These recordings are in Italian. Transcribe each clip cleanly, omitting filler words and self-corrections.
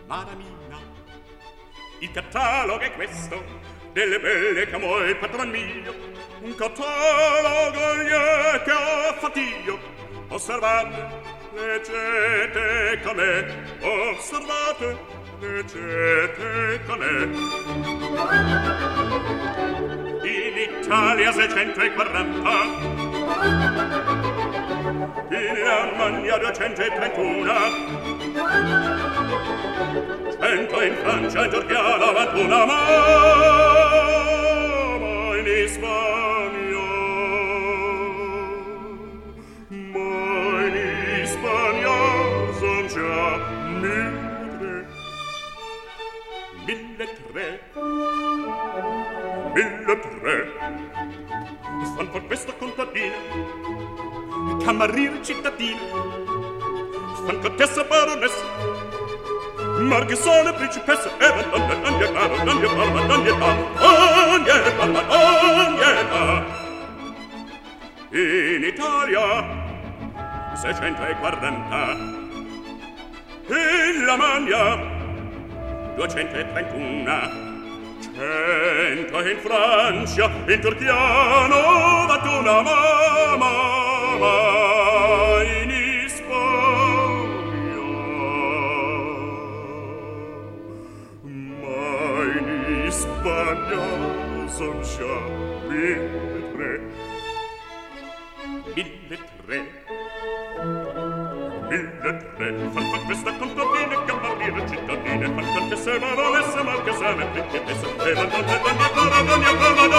Maramina, il catalogo è questo, delle belle che amo il patron mio, un catalogo che ho fatto io. Osservate, leggete con me, osservate, leggete con me. In Italia 640, in Germania 231, 100 in Francia, in Turchia 91, ma in Spagna, son già 1003. Fan per questa contadina, cameriere cittadina, fan contessa baronessa, marchesone principessa, e ogni in Italia 640, in Lamagna 231, 100 in Francia, in Turchia 91, ma in Spagna, son già 1003. 1003, fan questa contadina, cameriere cittadine, fan contesse baronesse, marchesane, principesse, e van ogni forma, ogni forma,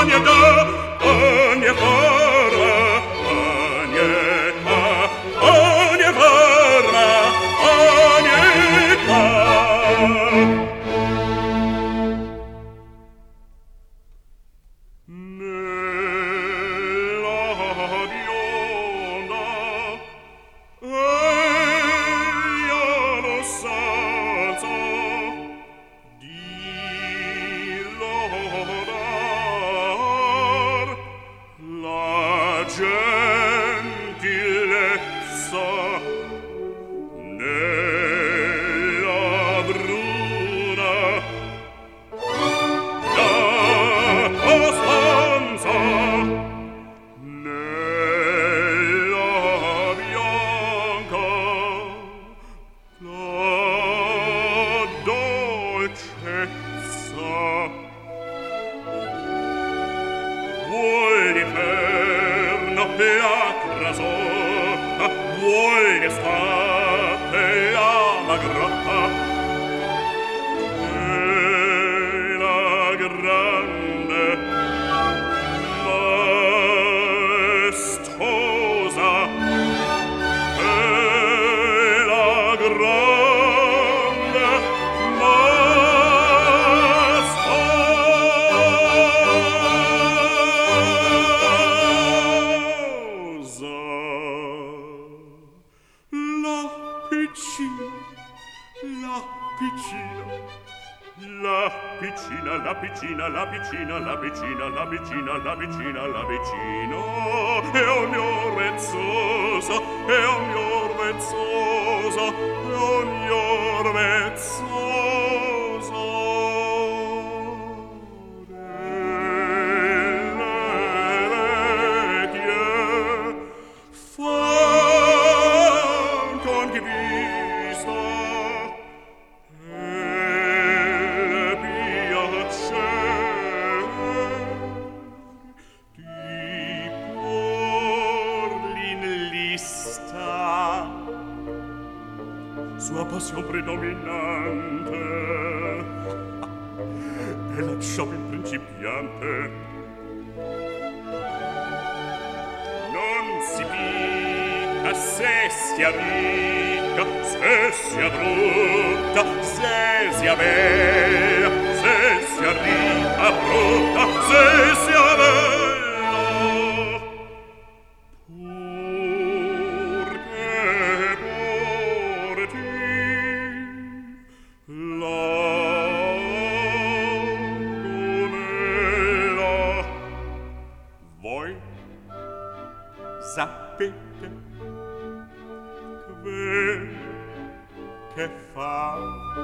che fa?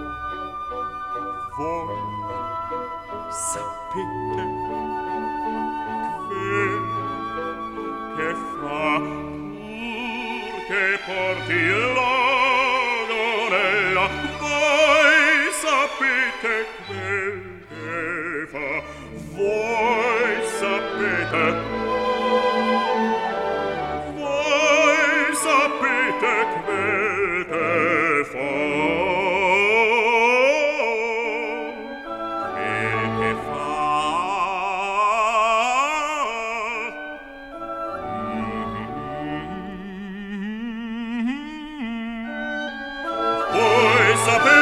Voi sapete quel che fa? Pur che porti l'agonella, voi sapete quel che fa? Voi sapete quel che fa? Quel che fa? Voi sapete